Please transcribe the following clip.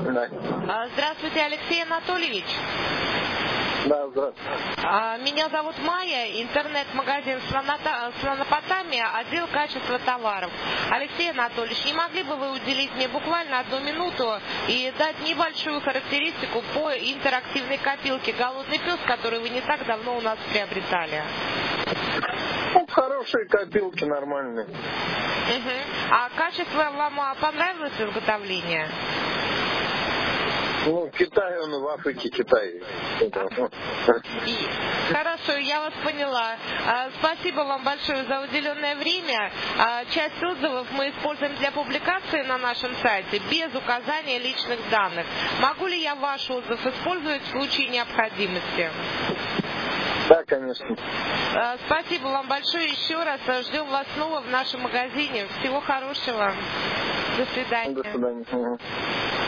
Да. Здравствуйте, Алексей Анатольевич. Да, здравствуйте. Меня зовут Майя, интернет-магазин «Слонопотамия», отдел качества товаров. Алексей Анатольевич, не могли бы вы уделить мне буквально 1 минуту и дать небольшую характеристику по интерактивной копилке «Голодный пес», которую вы не так давно у нас приобретали? Ну, хорошие копилки, нормальные. А качество вам понравилось изготовление? Ну, Китай, он в Африке, Китай. Хорошо, я вас поняла. Спасибо вам большое за уделенное время. Часть отзывов мы используем для публикации на нашем сайте без указания личных данных. Могу ли я ваш отзыв использовать в случае необходимости? Да, конечно. Спасибо вам большое еще раз. Ждем вас снова в нашем магазине. Всего хорошего. До свидания. До свидания.